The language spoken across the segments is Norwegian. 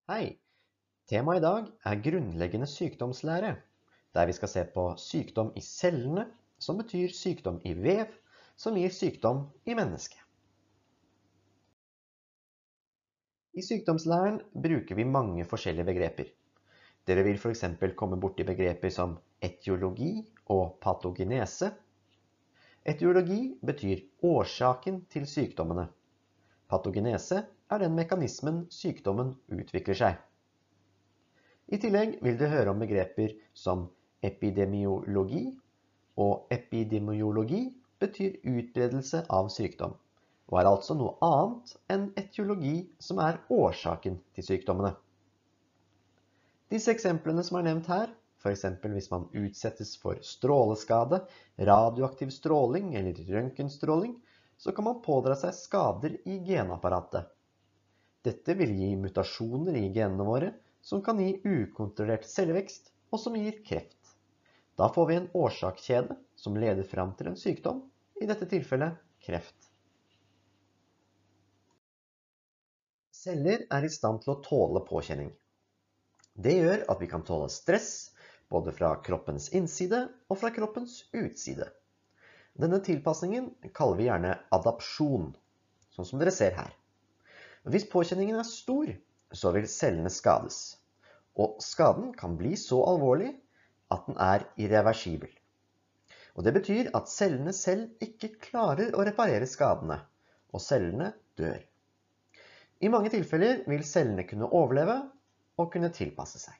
Hei! Temaet I dag grunnleggende sykdomslære, der vi skal se på sykdom I cellene, som betyr sykdom I vev, som gir sykdom I mennesket. I sykdomslæren bruker vi mange forskjellige begreper. Dere vil for eksempel komme bort I begreper som etiologi og patogenese. Etiologi betyr årsaken til sykdommene. Patogenese den mekanismen sykdommen utvikler seg. I tillegg vil du høre om begreper som epidemiologi, og epidemiologi betyr utbredelse av sykdom, og altså noe annet enn etiologi som årsaken til sykdommene. Disse eksemplene som nevnt her, for eksempel hvis man utsettes for stråleskade, radioaktiv stråling eller røntgenstråling, så kan man pådra seg skader I genapparatet. Dette vil gi mutasjoner I genene våre, som kan gi ukontrollert cellevekst, og som gir kreft. Da får vi en årsakskjede som leder frem til en sykdom, I dette tilfellet kreft. Celler I stand til å tåle påkjenning. Det gjør at vi kan tåle stress, både fra kroppens innside og fra kroppens utside. Denne tilpasningen kaller vi gjerne adapsjon, sånn som dere ser her. Hvis påkjenningen stor, så vil cellene skades, og skaden kan bli så alvorlig at den irreversibel. Og det betyr at cellene selv ikke klarer å reparere skadene, og cellene dør. I mange tilfeller vil cellene kunne overleve og kunne tilpasse seg.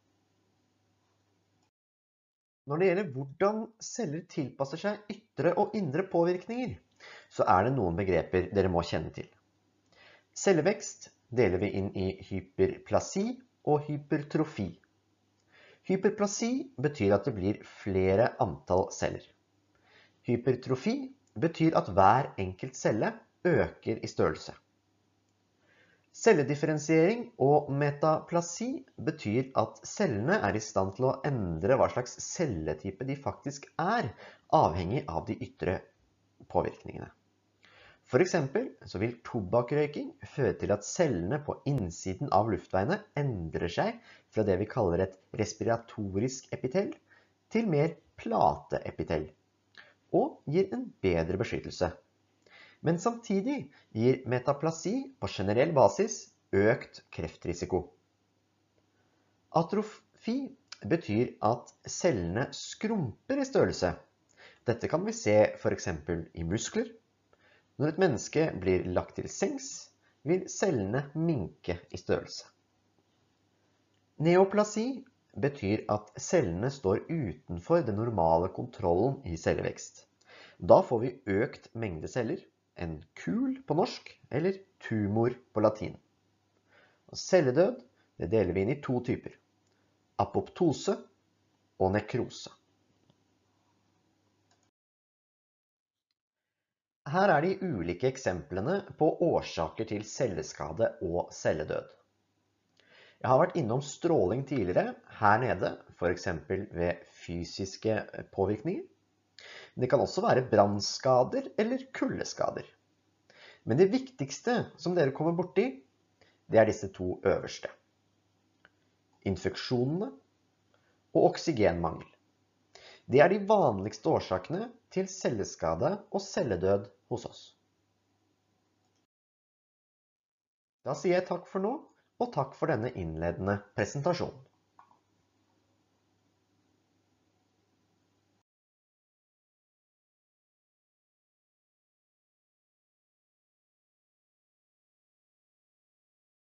Når det gjelder hvordan celler tilpasser seg ytre og indre påvirkninger, så det noen begreper dere må kjenne til. Cellevekst deler vi inn I hyperplasi og hypertrofi. Hyperplasi betyr at det blir flere antall celler. Hypertrofi betyr at hver enkelt celle øker I størrelse. Celledifferensiering og metaplasi betyr at cellene I stand til å endre hva slags celletype de faktisk avhengig av de ytre påvirkningene. For eksempel så vil tobakkrøyking føre til at cellene på innsiden av luftveiene endrer seg fra det vi kaller et respiratorisk epitell til mer plateepitell, og gir en bedre beskyttelse. Men samtidig gir metaplasi på generell basis økt kreftrisiko. Atrofi betyr at cellene skrumper I størrelse. Dette kan vi se for eksempel I muskler. Når et menneske blir lagt til sengs, vil cellene minke I størrelse. Neoplasi betyr at cellene står utenfor den normale kontrollen I cellevekst. Da får vi økt mengde celler, en kul på norsk eller tumor på latin. Og celledød deler vi inn I to typer, apoptose og nekrose. Her de ulike eksemplene på årsaker til celleskade og celledød. Jeg har vært innom stråling tidligere, her nede, for eksempel ved fysiske påvirkninger. Det kan også være brannskader eller kuldeskader. Men det viktigste som dere kommer borti, det disse to øverste. Infeksjonene og oksygenmangel. Det de vanligste årsakene til celleskade og celledød hos oss. Da sier jeg takk for nå, og takk for denne innledende presentasjonen.